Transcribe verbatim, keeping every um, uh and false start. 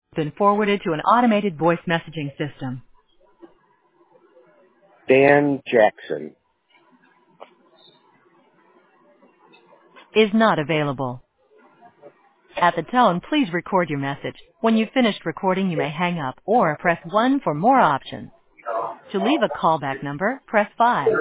Been forwarded to an automated voice messaging system. Dan Jackson. Is not available. At the tone, please record your message. When you've finished recording, you may hang up or press one for more options. To leave a callback number, press five.